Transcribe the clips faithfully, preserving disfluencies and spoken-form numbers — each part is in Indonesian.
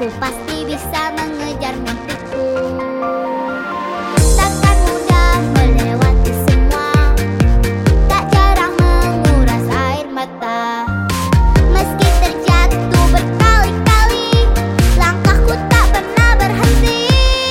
pasti bisa mengejar mimpiku. Takkan mudah melewati semua, tak jarang menguras air mata. Meski terjatuh berkali-kali, langkahku tak pernah berhenti.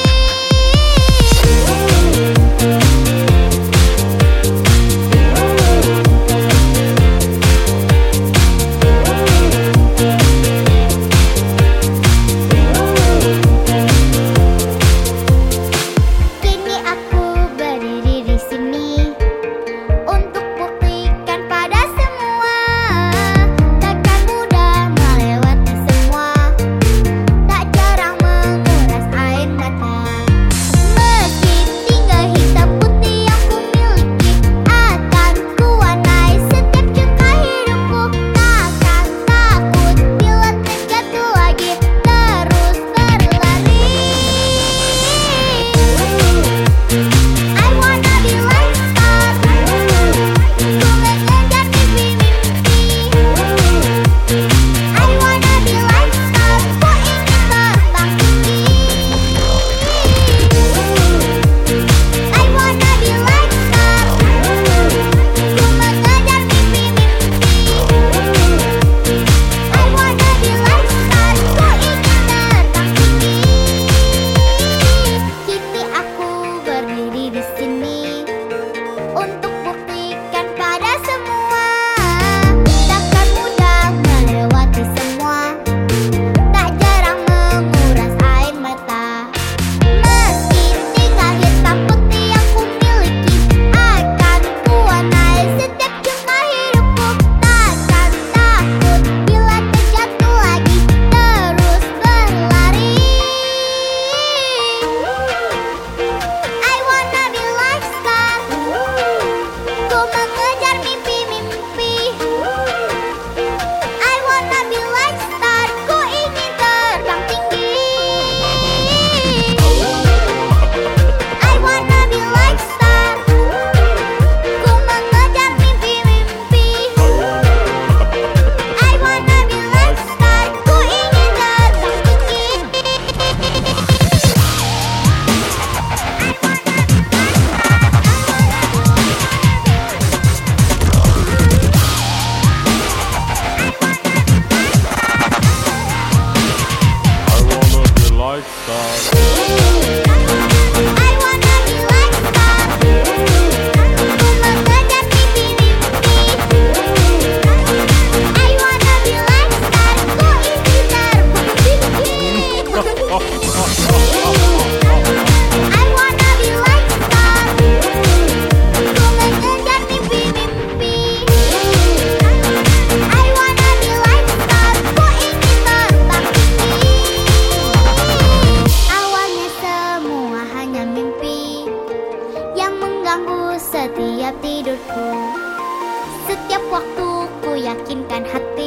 Kini aku berdiri di sini untuk buktikan pada semua, takkan mudah melewati semua, tak jarang menguras air mata. Meski tinggal hitam putih yang ku miliki, akan ku warnai setiap jengkal hidupku. Takkan takut bila terjatuh lagi, terus berlari. I wanna be like star, ku mengejar mimpi-mimpi. I wanna be like star, ku ingin terbang tinggi. I wanna be like star, ku mengejar mimpi-mimpi. I wanna be like star, ku ingin terbang tinggi. Kini aku berdiri di sini untuk buktikan pada semua, takkan mudah melewati semua, tak jarang menguras air mata. Meski tinggal hitam putih yang ku miliki, akan ku warnai setiap jengkal hidupku. Takkan takut bila terjatuh lagi, terus berlari. I wanna be like star, ku mengejar mimpi-mimpi. I wanna be like star, ku ingin terbang tinggi. I wanna be like star, ku mengejar mimpi-mimpi. I wanna be like star, ku ingin terbang tinggi. I wanna be like star. I wanna be like star, ku mengejar mimpi-mimpi. I wanna be like star, ku ingin terbang tinggi. I wanna be like star, ku mengejar mimpi-mimpi. I wanna be like star, ku ingin terbang tinggi. Awalnya semua hanya mimpi yang mengganggu setiap tidurku. Setiap waktu ku yakinkan hati